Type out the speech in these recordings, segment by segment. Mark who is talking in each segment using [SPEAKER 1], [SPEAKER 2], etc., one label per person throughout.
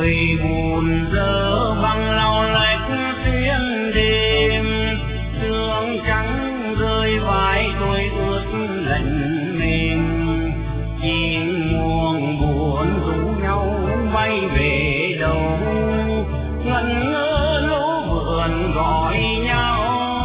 [SPEAKER 1] nỗi buồn dơ băng lau lách xuyên đêm, sương trắng rơi vai tôi ướt lạnh mềm, chim muông buồn rủ nhau bay về đâu, ngẩn ngơ lũ vườn gọi nhau.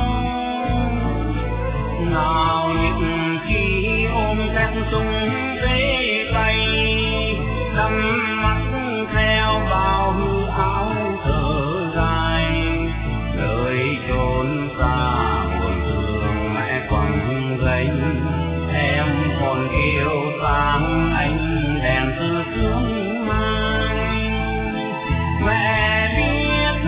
[SPEAKER 1] Nào những khi ôm cánh súng dễ tay, đắm mắt theo bao hư áo thở dài, đời chốn xa buồn thương mẹ quăng gánh, em còn yêu sáng anh đèn từ sương mai. Mẹ biết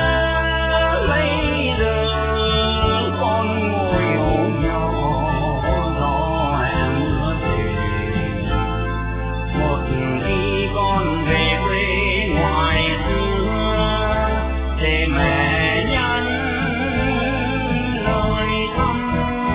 [SPEAKER 1] bây giờ con ngồi ôm nhau gió em mưa về, một khi con về quê ngoại xưa để mẹ nhắn lời thăm.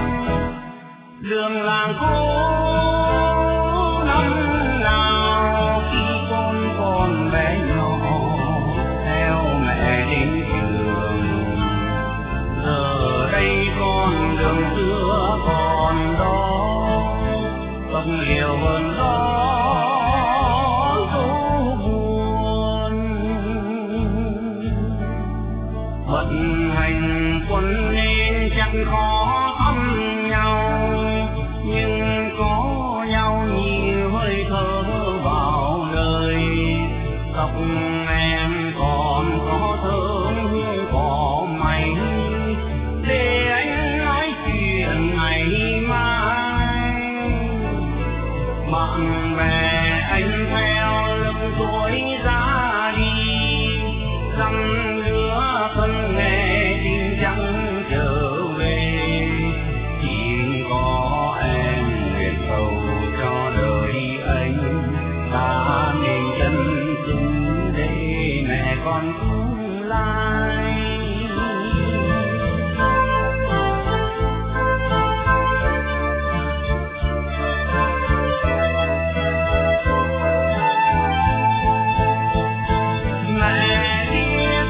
[SPEAKER 1] Đường làng cũ năm nào khi con còn bé nhỏ theo mẹ đến trường, giờ đây con đường xưa còn đó, tóc liều hơn gió ru buồn. Vận hành quân nên chẳng khó thăm nhau, nhưng có nhau nhiều hơi thở vào đời. Tóc em còn có thơm hương cỏ mây, để anh nói chuyện ngày mai. Bạn bè anh theo lưng tuổi ra đi, dăm đứa thân nghe tin chẳng trở về. Chỉ có em nguyện cầu cho đời anh ta nên chân cứng để mẹ con tương lai. Mẹ biết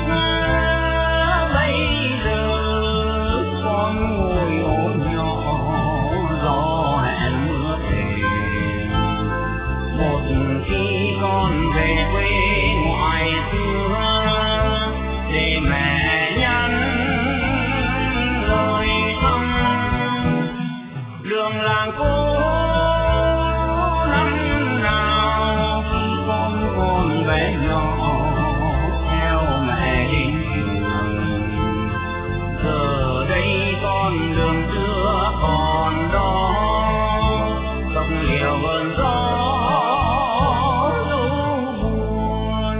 [SPEAKER 1] bây giờ con ngồi ôm nhỏ gió hẹn mưa về, một khi con về quê ngoại xưa để mẹ nhắn lời thăm. Đường làng cũ năm nào khi con còn bé nhỏ theo mẹ đến trường, giờ đây con đường xưa còn đó, tóc liều hơn gió ru buồn.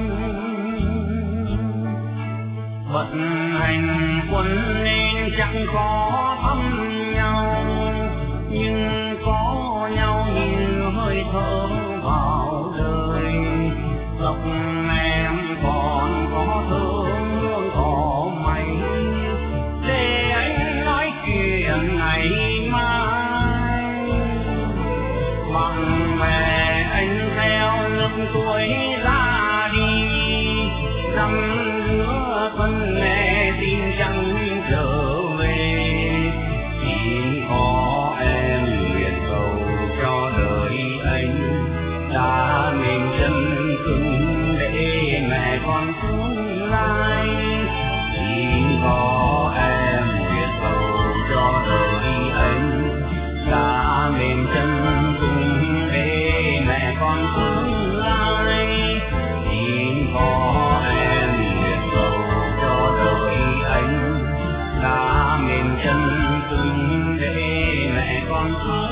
[SPEAKER 1] Vận hành quân nên chẳng khó thăm nhau, nhưng có nhau như hơi thở vào đời. Tóc em còn có thơm hương cỏ mây, để anh nói chuyện ngày mai. Bạn bè anh theo lưng tuổi ra đi, dăm đứa thân nghe tin chẳng trở về. Chỉ có em nguyện cầu cho đời anh ta nên chân cứng để mẹ con tương lai. Chỉ có em nguyện cầu cho đời anh ta nên chân cứng để mẹ con tương lai. Chỉ có em nguyện cầu cho đời anh ta nên chân cứng để mẹ con tương lai.